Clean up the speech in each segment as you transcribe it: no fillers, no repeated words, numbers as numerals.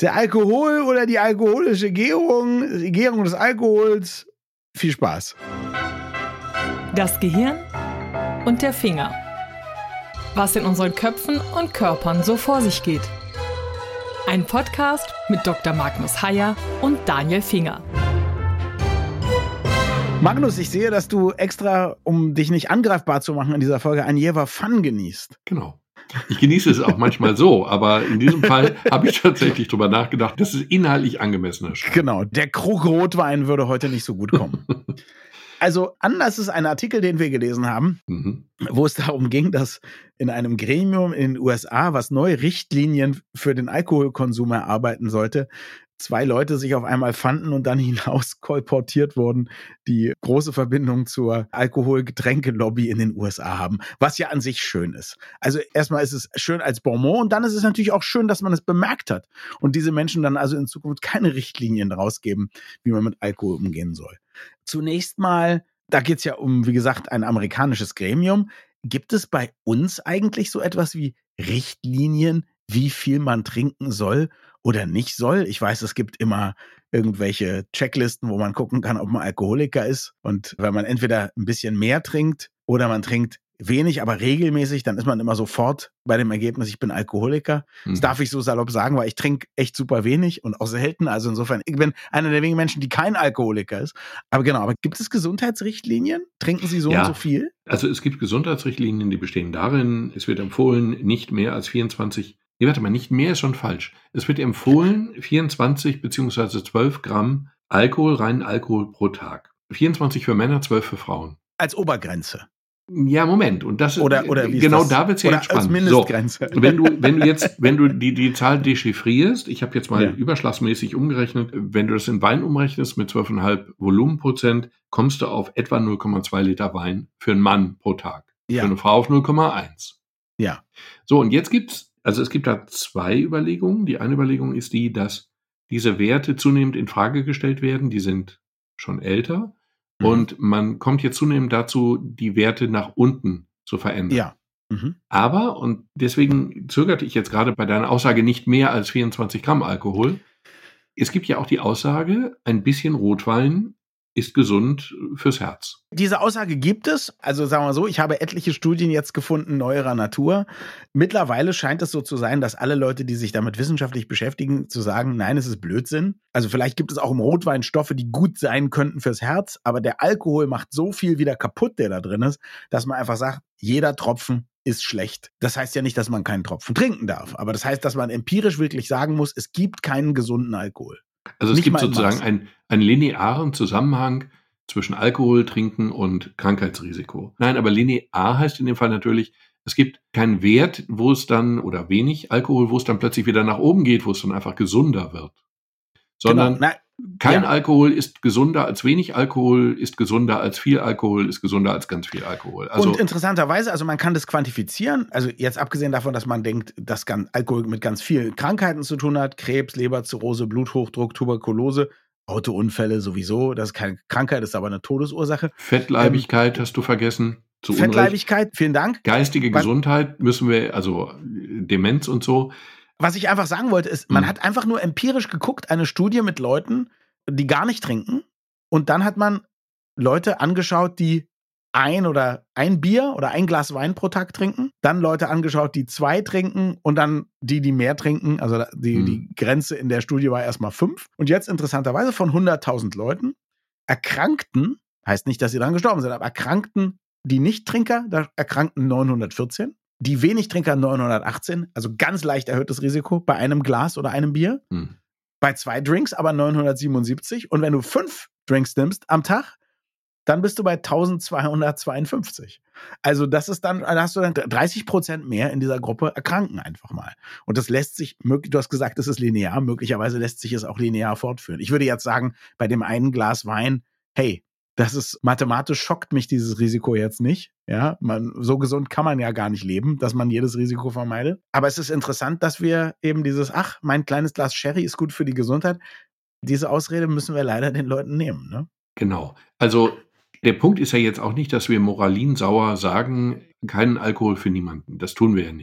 Der Alkohol oder die alkoholische Gärung, die Gärung des Alkohols. Viel Spaß. Das Gehirn und der Finger. Was in unseren Köpfen und Körpern so vor sich geht. Ein Podcast mit Dr. Magnus Heyer und Daniel Finger. Magnus, ich sehe, dass du extra, um dich nicht angreifbar zu machen in dieser Folge, ein Jever Fun genießt. Genau. Ich genieße es auch manchmal so, aber in diesem Fall habe ich tatsächlich drüber nachgedacht, dass es inhaltlich angemessener ist. Genau, der Krug Rotwein würde heute nicht so gut kommen. Also Anlass ist ein Artikel, den wir gelesen haben, wo es darum ging, dass in einem Gremium in den USA, was neue Richtlinien für den Alkoholkonsum erarbeiten sollte, 2 Leute sich auf einmal fanden und dann hinaus kolportiert wurden, die große Verbindung zur Alkoholgetränkelobby in den USA haben, was ja an sich schön ist. Also erstmal ist es schön als Bonbon und dann ist es natürlich auch schön, dass man es bemerkt hat und diese Menschen dann also in Zukunft keine Richtlinien rausgeben, wie man mit Alkohol umgehen soll. Zunächst mal, da geht es ja um, wie gesagt, ein amerikanisches Gremium. Gibt es bei uns eigentlich so etwas wie Richtlinien, wie viel man trinken soll oder nicht soll? Ich weiß, es gibt immer irgendwelche Checklisten, wo man gucken kann, ob man Alkoholiker ist. Und wenn man entweder ein bisschen mehr trinkt oder man trinkt wenig, aber regelmäßig, dann ist man immer sofort bei dem Ergebnis, ich bin Alkoholiker. Das darf ich so salopp sagen, weil ich trinke echt super wenig und auch selten. Also insofern, ich bin einer der wenigen Menschen, die kein Alkoholiker ist. Aber genau, aber gibt es Gesundheitsrichtlinien? Trinken Sie so und so viel? Also es gibt Gesundheitsrichtlinien, die bestehen darin, es wird empfohlen, nicht mehr als 24, nicht mehr ist schon falsch. Es wird empfohlen, 24 bzw. 12 Gramm Alkohol, reinen Alkohol pro Tag. 24 für Männer, 12 für Frauen. Als Obergrenze. Ja, Moment. Und das oder wie ist genau das? Da wird es ja jetzt spannend. Als Mindestgrenze. So, wenn du die Zahl dechiffrierst, ich habe jetzt mal überschlagsmäßig umgerechnet, wenn du das in Wein umrechnest mit 12,5 Volumenprozent, kommst du auf etwa 0,2 Liter Wein für einen Mann pro Tag. Für eine Frau auf 0,1. Ja. So, und jetzt es gibt da 2 Überlegungen. Die eine Überlegung ist die, dass diese Werte zunehmend in Frage gestellt werden. Die sind schon älter. Und man kommt jetzt zunehmend dazu, die Werte nach unten zu verändern. Ja. Aber, und deswegen zögerte ich jetzt gerade bei deiner Aussage nicht mehr als 24 Gramm Alkohol. Es gibt ja auch die Aussage, ein bisschen Rotwein ist gesund fürs Herz. Diese Aussage gibt es. Also sagen wir so, ich habe etliche Studien jetzt gefunden, neuerer Natur. Mittlerweile scheint es so zu sein, dass alle Leute, die sich damit wissenschaftlich beschäftigen, zu sagen, nein, es ist Blödsinn. Also vielleicht gibt es auch im Rotwein Stoffe, die gut sein könnten fürs Herz, aber der Alkohol macht so viel wieder kaputt, der da drin ist, dass man einfach sagt, jeder Tropfen ist schlecht. Das heißt ja nicht, dass man keinen Tropfen trinken darf, aber das heißt, dass man empirisch wirklich sagen muss, es gibt keinen gesunden Alkohol. Also es gibt sozusagen einen linearen Zusammenhang zwischen Alkohol, Trinken und Krankheitsrisiko. Nein, aber linear heißt in dem Fall natürlich, es gibt keinen Wert, wo es dann, oder wenig Alkohol, wo es dann plötzlich wieder nach oben geht, wo es dann einfach gesunder wird. Sondern kein Alkohol ist gesunder als wenig Alkohol, ist gesunder als viel Alkohol, ist gesunder als ganz viel Alkohol. Also, und interessanterweise, also man kann das quantifizieren, also jetzt abgesehen davon, dass man denkt, dass Alkohol mit ganz vielen Krankheiten zu tun hat, Krebs, Leberzirrhose, Bluthochdruck, Tuberkulose, Autounfälle sowieso, das ist keine Krankheit, das ist aber eine Todesursache. Fettleibigkeit hast du vergessen. Zu Fettleibigkeit, Unrecht. vielen Dank. Geistige Gesundheit müssen wir, also Demenz und so. Was ich einfach sagen wollte, ist, man hat einfach nur empirisch geguckt, eine Studie mit Leuten, die gar nicht trinken. Und dann hat man Leute angeschaut, die ein Bier oder ein Glas Wein pro Tag trinken. Dann Leute angeschaut, die 2 trinken und dann die mehr trinken. Also die Grenze in der Studie war erstmal 5. Und jetzt interessanterweise von 100.000 Leuten erkrankten, heißt nicht, dass sie daran gestorben sind, aber erkrankten die Nichttrinker, da erkrankten 914. Die Wenigtrinker 918, also ganz leicht erhöhtes Risiko bei einem Glas oder einem Bier. Bei 2 Drinks aber 977. Und wenn du 5 Drinks nimmst am Tag, dann bist du bei 1252. Also das ist dann hast du dann 30% mehr in dieser Gruppe erkranken einfach mal. Und das lässt sich, du hast gesagt, das ist linear, möglicherweise lässt sich es auch linear fortführen. Ich würde jetzt sagen, bei dem einen Glas Wein, hey, das ist mathematisch, schockt mich dieses Risiko jetzt nicht. Ja, so gesund kann man ja gar nicht leben, dass man jedes Risiko vermeidet. Aber es ist interessant, dass wir eben mein kleines Glas Sherry ist gut für die Gesundheit. Diese Ausrede müssen wir leider den Leuten nehmen, ne? Genau. Also der Punkt ist ja jetzt auch nicht, dass wir moralinsauer sagen, keinen Alkohol für niemanden. Das tun wir ja nicht.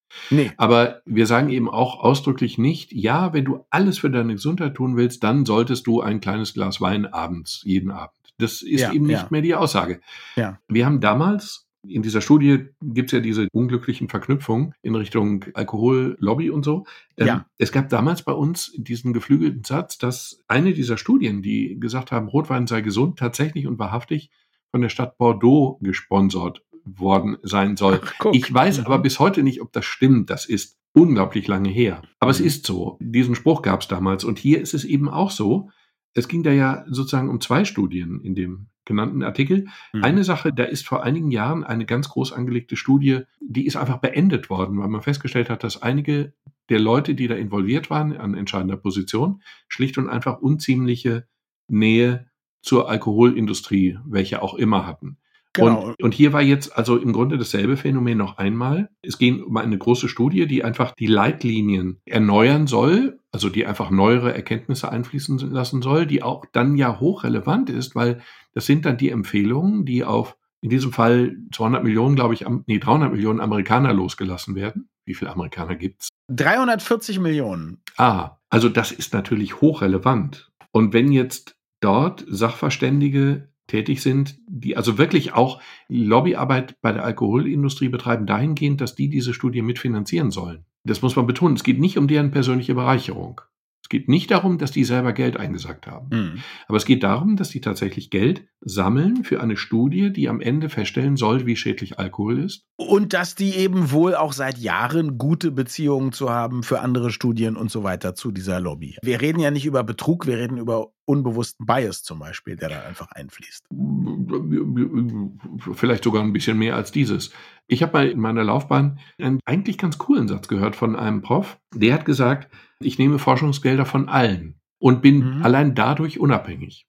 Nee. Aber wir sagen eben auch ausdrücklich nicht, ja, wenn du alles für deine Gesundheit tun willst, dann solltest du ein kleines Glas Wein abends, jeden Abend. Das ist eben nicht mehr die Aussage. Ja. Wir haben damals, in dieser Studie gibt es ja diese unglücklichen Verknüpfungen in Richtung Alkohollobby und so. Es gab damals bei uns diesen geflügelten Satz, dass eine dieser Studien, die gesagt haben, Rotwein sei gesund, tatsächlich und wahrhaftig von der Stadt Bordeaux gesponsert worden sein soll. Ach, ich weiß aber bis heute nicht, ob das stimmt. Das ist unglaublich lange her. Aber es ist so. Diesen Spruch gab es damals. Und hier ist es eben auch so. Es ging da ja sozusagen um 2 Studien in dem genannten Artikel. Eine Sache, da ist vor einigen Jahren eine ganz groß angelegte Studie, die ist einfach beendet worden, weil man festgestellt hat, dass einige der Leute, die da involviert waren an entscheidender Position, schlicht und einfach unziemliche Nähe zur Alkoholindustrie, welche auch immer hatten. Genau. Und hier war jetzt also im Grunde dasselbe Phänomen noch einmal. Es ging um eine große Studie, die einfach die Leitlinien erneuern soll, also die einfach neuere Erkenntnisse einfließen lassen soll, die auch dann ja hochrelevant ist, weil das sind dann die Empfehlungen, die auf in diesem Fall 200 Millionen, 300 Millionen Amerikaner losgelassen werden. Wie viele Amerikaner gibt's? 340 Millionen. Also das ist natürlich hochrelevant. Und wenn jetzt dort Sachverständige tätig sind, die also wirklich auch Lobbyarbeit bei der Alkoholindustrie betreiben, dahingehend, dass die diese Studie mitfinanzieren sollen. Das muss man betonen. Es geht nicht um deren persönliche Bereicherung. Es geht nicht darum, dass die selber Geld eingesackt haben. Aber es geht darum, dass die tatsächlich Geld sammeln für eine Studie, die am Ende feststellen soll, wie schädlich Alkohol ist. Und dass die eben wohl auch seit Jahren gute Beziehungen zu haben für andere Studien und so weiter zu dieser Lobby. Wir reden ja nicht über Betrug, wir reden über unbewussten Bias zum Beispiel, der da einfach einfließt. Vielleicht sogar ein bisschen mehr als dieses. Ich habe mal in meiner Laufbahn einen eigentlich ganz coolen Satz gehört von einem Prof. Der hat gesagt, ich nehme Forschungsgelder von allen und bin allein dadurch unabhängig.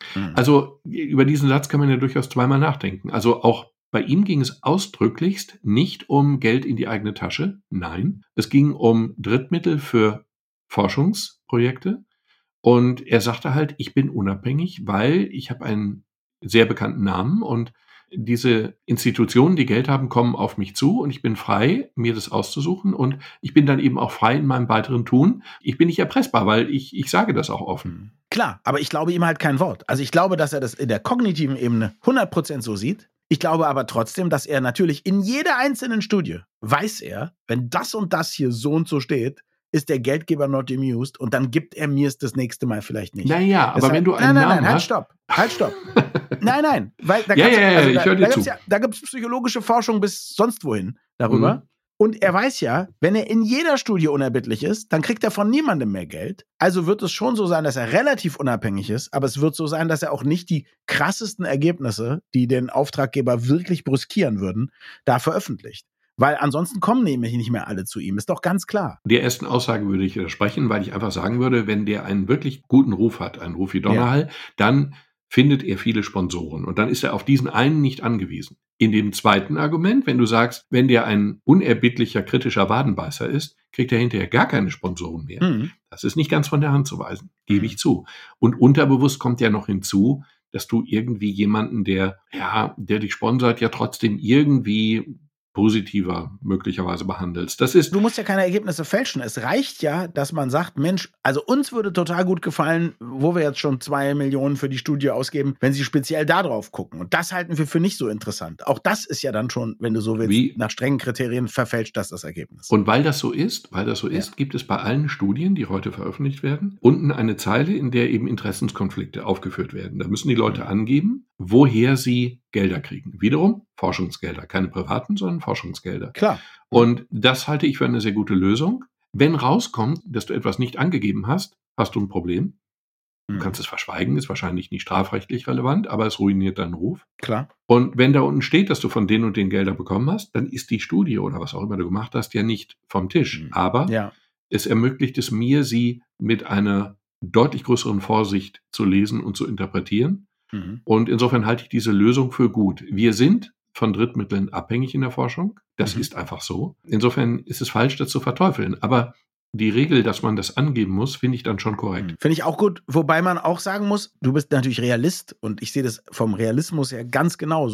Also über diesen Satz kann man ja durchaus zweimal nachdenken. Also auch bei ihm ging es ausdrücklichst nicht um Geld in die eigene Tasche. Nein, es ging um Drittmittel für Forschungsprojekte. Und er sagte halt, ich bin unabhängig, weil ich habe einen sehr bekannten Namen und diese Institutionen, die Geld haben, kommen auf mich zu und ich bin frei, mir das auszusuchen und ich bin dann eben auch frei in meinem weiteren Tun. Ich bin nicht erpressbar, weil ich sage das auch offen. Klar, aber ich glaube ihm halt kein Wort. Also ich glaube, dass er das in der kognitiven Ebene 100% so sieht. Ich glaube aber trotzdem, dass er natürlich in jeder einzelnen Studie weiß er, wenn das und das hier so und so steht, ist der Geldgeber not amused und dann gibt er mir es das nächste Mal vielleicht nicht. Naja, aber wenn du einen Namen hast... Halt, stopp. Nein. Weil da ich höre dir zu. Da gibt es psychologische Forschung bis sonst wohin darüber. Und er weiß ja, wenn er in jeder Studie unerbittlich ist, dann kriegt er von niemandem mehr Geld. Also wird es schon so sein, dass er relativ unabhängig ist, aber es wird so sein, dass er auch nicht die krassesten Ergebnisse, die den Auftraggeber wirklich brüskieren würden, da veröffentlicht. Weil ansonsten kommen nämlich nicht mehr alle zu ihm. Ist doch ganz klar. Der ersten Aussage würde ich widersprechen, weil ich einfach sagen würde, wenn der einen wirklich guten Ruf hat, einen Ruf wie Donnerhall, dann findet er viele Sponsoren. Und dann ist er auf diesen einen nicht angewiesen. In dem zweiten Argument, wenn du sagst, wenn der ein unerbittlicher, kritischer Wadenbeißer ist, kriegt er hinterher gar keine Sponsoren mehr. Das ist nicht ganz von der Hand zu weisen, gebe ich zu. Und unterbewusst kommt ja noch hinzu, dass du irgendwie jemanden, der dich sponsert, ja trotzdem irgendwie positiver möglicherweise behandelst. Du musst ja keine Ergebnisse fälschen. Es reicht ja, dass man sagt, Mensch, also uns würde total gut gefallen, wo wir jetzt schon 2 Millionen für die Studie ausgeben, wenn sie speziell da drauf gucken. Und das halten wir für nicht so interessant. Auch das ist ja dann schon, wenn du so willst, nach strengen Kriterien verfälscht das Ergebnis. Und weil das so ist, gibt es bei allen Studien, die heute veröffentlicht werden, unten eine Zeile, in der eben Interessenskonflikte aufgeführt werden. Da müssen die Leute angeben, woher sie Gelder kriegen. Wiederum Forschungsgelder, keine privaten, sondern Forschungsgelder. Klar. Und das halte ich für eine sehr gute Lösung. Wenn rauskommt, dass du etwas nicht angegeben hast, hast du ein Problem. Du kannst es verschweigen, ist wahrscheinlich nicht strafrechtlich relevant, aber es ruiniert deinen Ruf. Klar. Und wenn da unten steht, dass du von den und den Gelder bekommen hast, dann ist die Studie oder was auch immer du gemacht hast, ja nicht vom Tisch. Aber es ermöglicht es mir, sie mit einer deutlich größeren Vorsicht zu lesen und zu interpretieren. Und insofern halte ich diese Lösung für gut. Wir sind von Drittmitteln abhängig in der Forschung. Das ist einfach so. Insofern ist es falsch, das zu verteufeln. Aber die Regel, dass man das angeben muss, finde ich dann schon korrekt. Finde ich auch gut. Wobei man auch sagen muss, du bist natürlich Realist und ich sehe das vom Realismus her ganz genauso.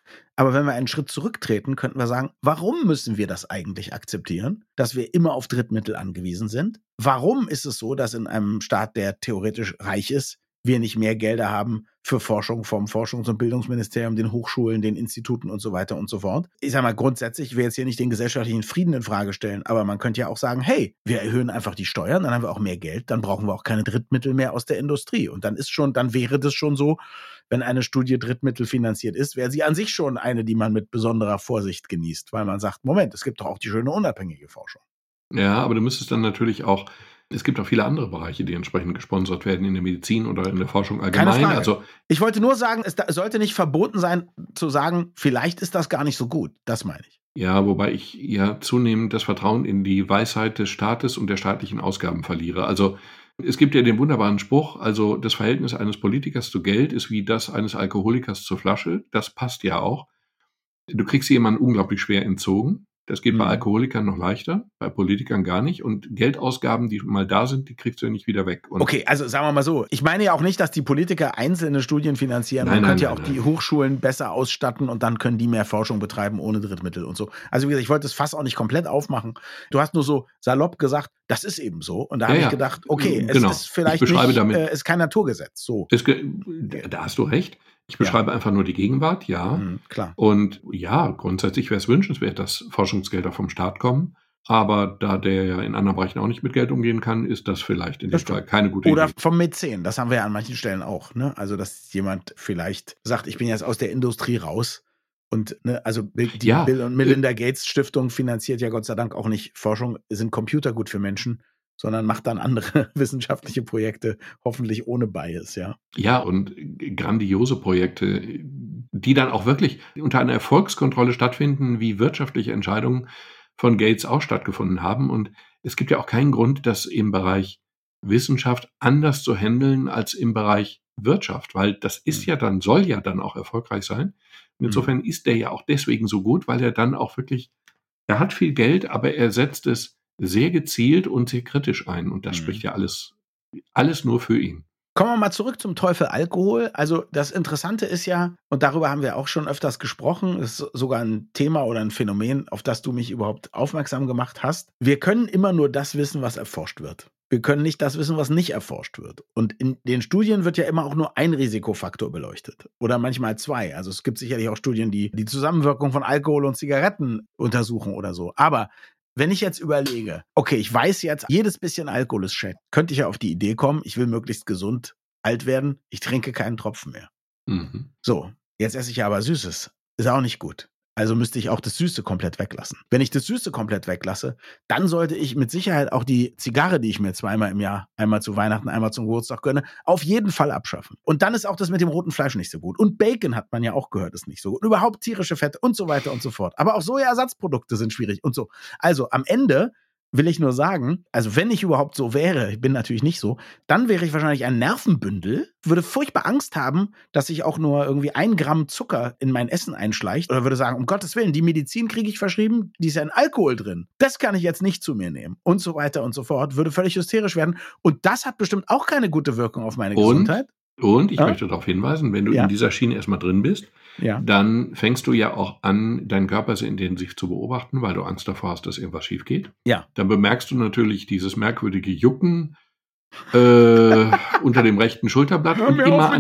Aber wenn wir einen Schritt zurücktreten, könnten wir sagen, warum müssen wir das eigentlich akzeptieren, dass wir immer auf Drittmittel angewiesen sind? Warum ist es so, dass in einem Staat, der theoretisch reich ist, wir nicht mehr Gelder haben für Forschung vom Forschungs- und Bildungsministerium, den Hochschulen, den Instituten und so weiter und so fort? Ich sage mal grundsätzlich, ich will jetzt hier nicht den gesellschaftlichen Frieden in Frage stellen, aber man könnte ja auch sagen, hey, wir erhöhen einfach die Steuern, dann haben wir auch mehr Geld, dann brauchen wir auch keine Drittmittel mehr aus der Industrie. Und dann wäre das schon so, wenn eine Studie Drittmittel finanziert ist, wäre sie an sich schon eine, die man mit besonderer Vorsicht genießt, weil man sagt, Moment, es gibt doch auch die schöne unabhängige Forschung. Ja, aber du müsstest dann natürlich auch, es gibt auch viele andere Bereiche, die entsprechend gesponsert werden in der Medizin oder in der Forschung allgemein. Keine Frage. Also, ich wollte nur sagen, es sollte nicht verboten sein, zu sagen, vielleicht ist das gar nicht so gut. Das meine ich. Ja, wobei ich ja zunehmend das Vertrauen in die Weisheit des Staates und der staatlichen Ausgaben verliere. Also es gibt ja den wunderbaren Spruch, also das Verhältnis eines Politikers zu Geld ist wie das eines Alkoholikers zur Flasche. Das passt ja auch. Du kriegst jemanden unglaublich schwer entzogen. Das geht bei Alkoholikern noch leichter, bei Politikern gar nicht. Und Geldausgaben, die mal da sind, die kriegst du ja nicht wieder weg. Und okay, also sagen wir mal so. Ich meine ja auch nicht, dass die Politiker einzelne Studien finanzieren. Man könnte ja auch die Hochschulen besser ausstatten und dann können die mehr Forschung betreiben ohne Drittmittel und so. Also wie gesagt, ich wollte das Fass auch nicht komplett aufmachen. Du hast nur so salopp gesagt, das ist eben so. Und da habe ich gedacht, okay, es ist vielleicht ist kein Naturgesetz. So. Da hast du recht. Ich beschreibe einfach nur die Gegenwart, klar. Und ja, grundsätzlich wäre es wünschenswert, dass Forschungsgelder vom Staat kommen. Aber da der ja in anderen Bereichen auch nicht mit Geld umgehen kann, ist das vielleicht in dem Fall keine gute Idee. Oder vom Mäzen, das haben wir ja an manchen Stellen auch. Ne? Also, dass jemand vielleicht sagt, ich bin jetzt aus der Industrie raus. Und also die Bill und Melinda Gates Stiftung finanziert ja Gott sei Dank auch nicht Forschung, sind Computer gut für Menschen, sondern macht dann andere wissenschaftliche Projekte, hoffentlich ohne Bias, ja. Ja, und grandiose Projekte, die dann auch wirklich unter einer Erfolgskontrolle stattfinden, wie wirtschaftliche Entscheidungen von Gates auch stattgefunden haben. Und es gibt ja auch keinen Grund, das im Bereich Wissenschaft anders zu handeln als im Bereich Wirtschaft, weil das ist soll ja dann auch erfolgreich sein. Und insofern ist der ja auch deswegen so gut, weil er dann auch wirklich, er hat viel Geld, aber er setzt es sehr gezielt und sehr kritisch ein. Und das spricht ja alles nur für ihn. Kommen wir mal zurück zum Teufel Alkohol. Also das Interessante ist ja, und darüber haben wir auch schon öfters gesprochen, ist sogar ein Thema oder ein Phänomen, auf das du mich überhaupt aufmerksam gemacht hast. Wir können immer nur das wissen, was erforscht wird. Wir können nicht das wissen, was nicht erforscht wird. Und in den Studien wird ja immer auch nur ein Risikofaktor beleuchtet. Oder manchmal zwei. Also es gibt sicherlich auch Studien, die die Zusammenwirkung von Alkohol und Zigaretten untersuchen oder so. Aber wenn ich jetzt überlege, okay, ich weiß jetzt, jedes bisschen Alkohol ist schädlich, könnte ich ja auf die Idee kommen, ich will möglichst gesund alt werden, ich trinke keinen Tropfen mehr. So, jetzt esse ich ja aber Süßes. Ist auch nicht gut. Also müsste ich auch das Süße komplett weglassen. Wenn ich das Süße komplett weglasse, dann sollte ich mit Sicherheit auch die Zigarre, die ich mir zweimal im Jahr, einmal zu Weihnachten, einmal zum Geburtstag gönne, auf jeden Fall abschaffen. Und dann ist auch das mit dem roten Fleisch nicht so gut. Und Bacon, hat man ja auch gehört, ist nicht so gut. Und überhaupt tierische Fette und so weiter und so fort. Aber auch Sojaersatzprodukte sind schwierig und so. Also am Ende will ich nur sagen, also wenn ich überhaupt so wäre, ich bin natürlich nicht so, dann wäre ich wahrscheinlich ein Nervenbündel, würde furchtbar Angst haben, dass sich auch nur irgendwie 1 Gramm Zucker in mein Essen einschleicht oder würde sagen, um Gottes Willen, die Medizin kriege ich verschrieben, die ist ja in Alkohol drin. Das kann ich jetzt nicht zu mir nehmen und so weiter und so fort, würde völlig hysterisch werden und das hat bestimmt auch keine gute Wirkung auf meine Gesundheit. Und ich möchte darauf hinweisen, wenn du in dieser Schiene erstmal drin bist, dann fängst du ja auch an, deinen Körper sehr intensiv zu beobachten, weil du Angst davor hast, dass irgendwas schief geht. Ja. Dann bemerkst du natürlich dieses merkwürdige Jucken unter dem rechten Schulterblatt und immer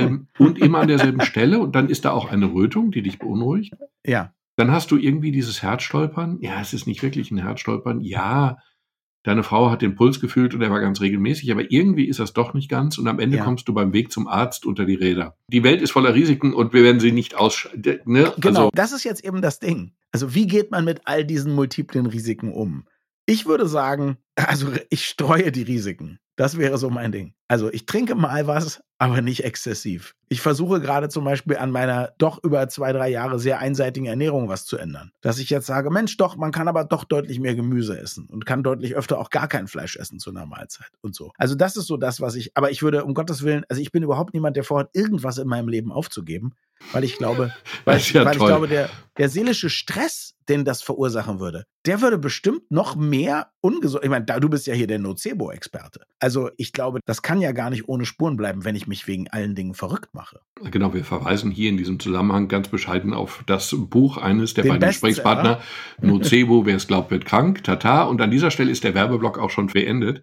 an derselben Stelle. Und dann ist da auch eine Rötung, die dich beunruhigt. Ja. Dann hast du irgendwie dieses Herzstolpern. Ja, es ist nicht wirklich ein Herzstolpern. Ja, deine Frau hat den Puls gefühlt und er war ganz regelmäßig, aber irgendwie ist das doch nicht ganz und am Ende kommst du beim Weg zum Arzt unter die Räder. Die Welt ist voller Risiken und wir werden sie nicht Genau, also, das ist jetzt eben das Ding. Also wie geht man mit all diesen multiplen Risiken um? Ich würde sagen, also ich streue die Risiken. Das wäre so mein Ding. Also ich trinke mal was, aber nicht exzessiv. Ich versuche gerade zum Beispiel an meiner doch über 2-3 Jahre sehr einseitigen Ernährung was zu ändern. Dass ich jetzt sage, Mensch, doch, man kann aber doch deutlich mehr Gemüse essen und kann deutlich öfter auch gar kein Fleisch essen zu einer Mahlzeit und so. Also das ist so das, aber ich würde, um Gottes Willen, also ich bin überhaupt niemand, der vorhat, irgendwas in meinem Leben aufzugeben, weil ich glaube, ich glaube, der seelische Stress, den das verursachen würde, der würde bestimmt noch mehr ungesund. Ich meine, du bist ja hier der Nocebo-Experte. Also ich glaube, das kann ja gar nicht ohne Spuren bleiben, wenn ich mich wegen allen Dingen verrückt mache. Genau, wir verweisen hier in diesem Zusammenhang ganz bescheiden auf das Buch eines der beiden Bestseller. Gesprächspartner, Nocebo, wer es glaubt, wird krank, Tata. Und an dieser Stelle ist der Werbeblock auch schon verendet.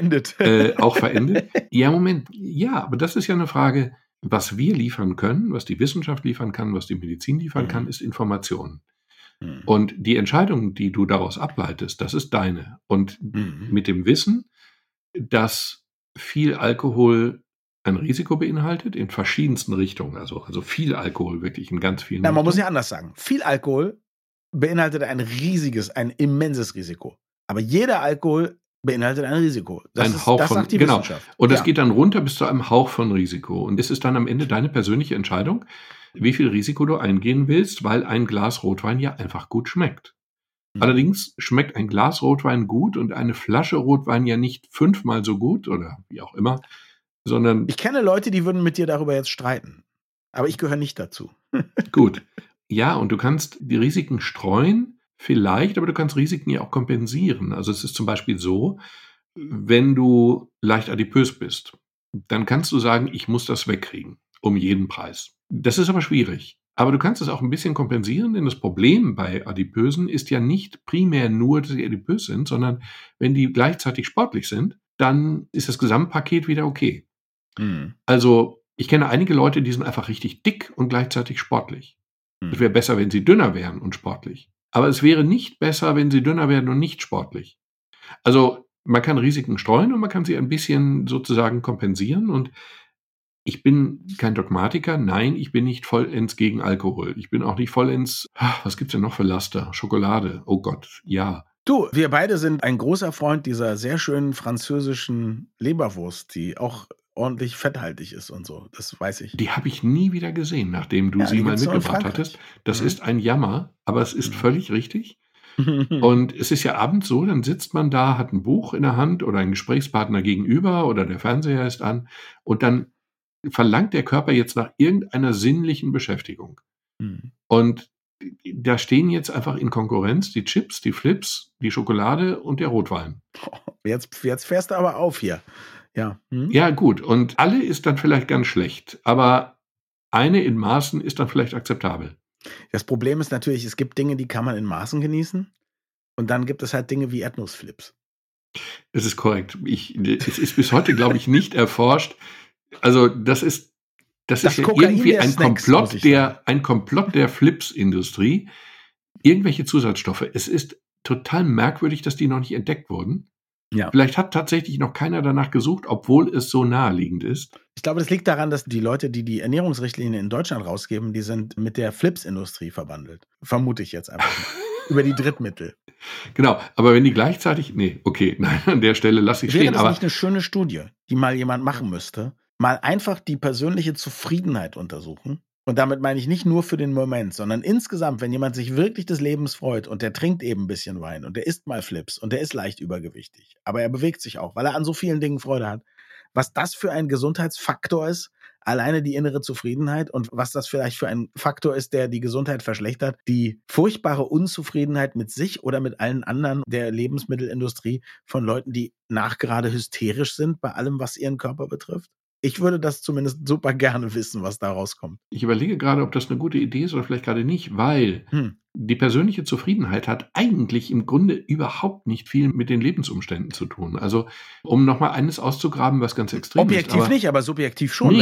Auch verendet. Ja, Moment. Ja, aber das ist ja eine Frage, was wir liefern können, was die Wissenschaft liefern kann, was die Medizin liefern kann, ist Information. Und die Entscheidung, die du daraus ableitest, das ist deine. Und mit dem Wissen, dass viel Alkohol ein Risiko beinhaltet, in verschiedensten Richtungen, also viel Alkohol, wirklich in ganz vielen Richtungen. Man muss ja anders sagen. Viel Alkohol beinhaltet ein immenses Risiko. Aber jeder Alkohol beinhaltet ein Risiko. Das sagt die Wissenschaft. Und das geht dann runter bis zu einem Hauch von Risiko. Und es ist dann am Ende deine persönliche Entscheidung, wie viel Risiko du eingehen willst, weil ein Glas Rotwein ja einfach gut schmeckt. Allerdings schmeckt ein Glas Rotwein gut und eine Flasche Rotwein ja nicht 5-mal so gut oder wie auch immer, sondern... Ich kenne Leute, die würden mit dir darüber jetzt streiten. Aber ich gehöre nicht dazu. Gut. Ja, und du kannst die Risiken streuen, vielleicht, aber du kannst Risiken ja auch kompensieren. Also es ist zum Beispiel so, wenn du leicht adipös bist, dann kannst du sagen, ich muss das wegkriegen, um jeden Preis. Das ist aber schwierig. Aber du kannst es auch ein bisschen kompensieren, denn das Problem bei Adipösen ist ja nicht primär nur, dass sie adipös sind, sondern wenn die gleichzeitig sportlich sind, dann ist das Gesamtpaket wieder okay. Also ich kenne einige Leute, die sind einfach richtig dick und gleichzeitig sportlich. Es wäre besser, wenn sie dünner wären und sportlich. Aber es wäre nicht besser, wenn sie dünner werden und nicht sportlich. Also man kann Risiken streuen und man kann sie ein bisschen sozusagen kompensieren. Und ich bin kein Dogmatiker. Nein, ich bin nicht vollends gegen Alkohol. Ich bin auch nicht vollends, was gibt's denn noch für Laster? Schokolade. Oh Gott, ja. Du, wir beide sind ein großer Freund dieser sehr schönen französischen Leberwurst, die auch ordentlich fetthaltig ist und so. Das weiß ich. Die habe ich nie wieder gesehen, nachdem du sie mal mitgebracht hattest. Das ist ein Jammer, aber es ist völlig richtig. Und es ist ja abends so, dann sitzt man da, hat ein Buch in der Hand oder ein Gesprächspartner gegenüber oder der Fernseher ist an und dann verlangt der Körper jetzt nach irgendeiner sinnlichen Beschäftigung. Und da stehen jetzt einfach in Konkurrenz die Chips, die Flips, die Schokolade und der Rotwein. Jetzt fährst du aber auf hier. Ja. Ja, gut. Und alle ist dann vielleicht ganz schlecht, aber eine in Maßen ist dann vielleicht akzeptabel. Das Problem ist natürlich, es gibt Dinge, die kann man in Maßen genießen und dann gibt es halt Dinge wie Erdnussflips. Das ist korrekt. Es ist bis heute, glaube ich, nicht erforscht. Also das ist ja irgendwie ein Komplott der Flips-Industrie. Irgendwelche Zusatzstoffe. Es ist total merkwürdig, dass die noch nicht entdeckt wurden. Ja. Vielleicht hat tatsächlich noch keiner danach gesucht, obwohl es so naheliegend ist. Ich glaube, das liegt daran, dass die Leute, die die Ernährungsrichtlinien in Deutschland rausgeben, die sind mit der Flips-Industrie verbandelt. Vermute ich jetzt einfach mal. Über die Drittmittel. Genau, aber wenn die gleichzeitig... nein, an der Stelle lasse ich stehen. Wäre das nicht eine schöne Studie, die mal jemand machen müsste? Mal einfach die persönliche Zufriedenheit untersuchen. Und damit meine ich nicht nur für den Moment, sondern insgesamt, wenn jemand sich wirklich des Lebens freut und der trinkt eben ein bisschen Wein und der isst mal Flips und der ist leicht übergewichtig, aber er bewegt sich auch, weil er an so vielen Dingen Freude hat, was das für ein Gesundheitsfaktor ist, alleine die innere Zufriedenheit und was das vielleicht für ein Faktor ist, der die Gesundheit verschlechtert, die furchtbare Unzufriedenheit mit sich oder mit allen anderen der Lebensmittelindustrie von Leuten, die nachgerade hysterisch sind bei allem, was ihren Körper betrifft. Ich würde das zumindest super gerne wissen, was da rauskommt. Ich überlege gerade, ob das eine gute Idee ist oder vielleicht gerade nicht, weil die persönliche Zufriedenheit hat eigentlich im Grunde überhaupt nicht viel mit den Lebensumständen zu tun. Also, um nochmal eines auszugraben, was ganz extrem ist. Objektiv nicht, aber subjektiv schon.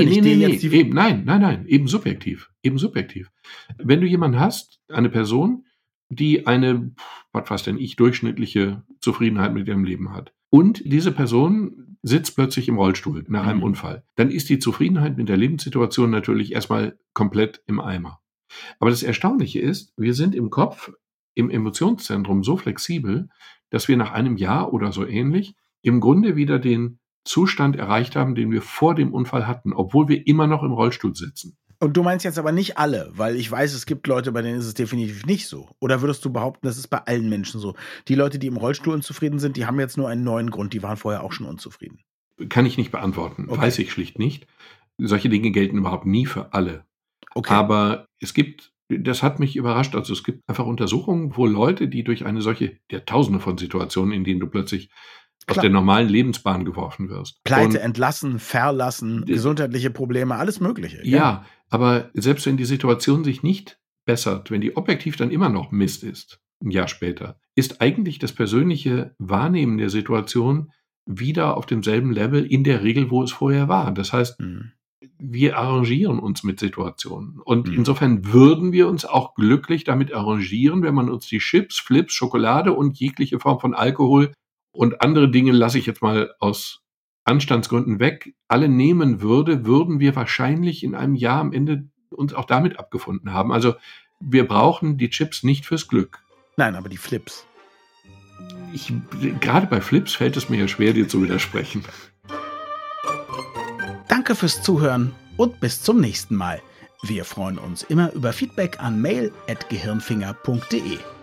Eben subjektiv. Wenn du jemanden hast, eine Person, die eine, durchschnittliche Zufriedenheit mit ihrem Leben hat. Und diese Person sitzt plötzlich im Rollstuhl nach einem Unfall. Dann ist die Zufriedenheit mit der Lebenssituation natürlich erstmal komplett im Eimer. Aber das Erstaunliche ist, wir sind im Kopf, im Emotionszentrum so flexibel, dass wir nach einem Jahr oder so ähnlich im Grunde wieder den Zustand erreicht haben, den wir vor dem Unfall hatten, obwohl wir immer noch im Rollstuhl sitzen. Und du meinst jetzt aber nicht alle, weil ich weiß, es gibt Leute, bei denen ist es definitiv nicht so. Oder würdest du behaupten, das ist bei allen Menschen so? Die Leute, die im Rollstuhl unzufrieden sind, die haben jetzt nur einen neuen Grund, die waren vorher auch schon unzufrieden. Kann ich nicht beantworten, weiß ich schlicht nicht. Solche Dinge gelten überhaupt nie für alle. Okay. Aber das hat mich überrascht, also es gibt einfach Untersuchungen, wo Leute, die durch eine solche, Tausende von Situationen, in denen du plötzlich aus der normalen Lebensbahn geworfen wirst. Pleite, entlassen, verlassen, gesundheitliche Probleme, alles Mögliche. Ja, aber selbst wenn die Situation sich nicht bessert, wenn die objektiv dann immer noch Mist ist, ein Jahr später, ist eigentlich das persönliche Wahrnehmen der Situation wieder auf demselben Level in der Regel, wo es vorher war. Das heißt, wir arrangieren uns mit Situationen. Und insofern würden wir uns auch glücklich damit arrangieren, wenn man uns die Chips, Flips, Schokolade und jegliche Form von Alkohol und andere Dinge lasse ich jetzt mal aus Anstandsgründen weg, alle nehmen würde, würden wir wahrscheinlich in einem Jahr am Ende uns auch damit abgefunden haben. Also wir brauchen die Chips nicht fürs Glück. Nein, aber die Flips. Gerade bei Flips fällt es mir ja schwer, dir zu widersprechen. Danke fürs Zuhören und bis zum nächsten Mal. Wir freuen uns immer über Feedback an mail@gehirnfinger.de.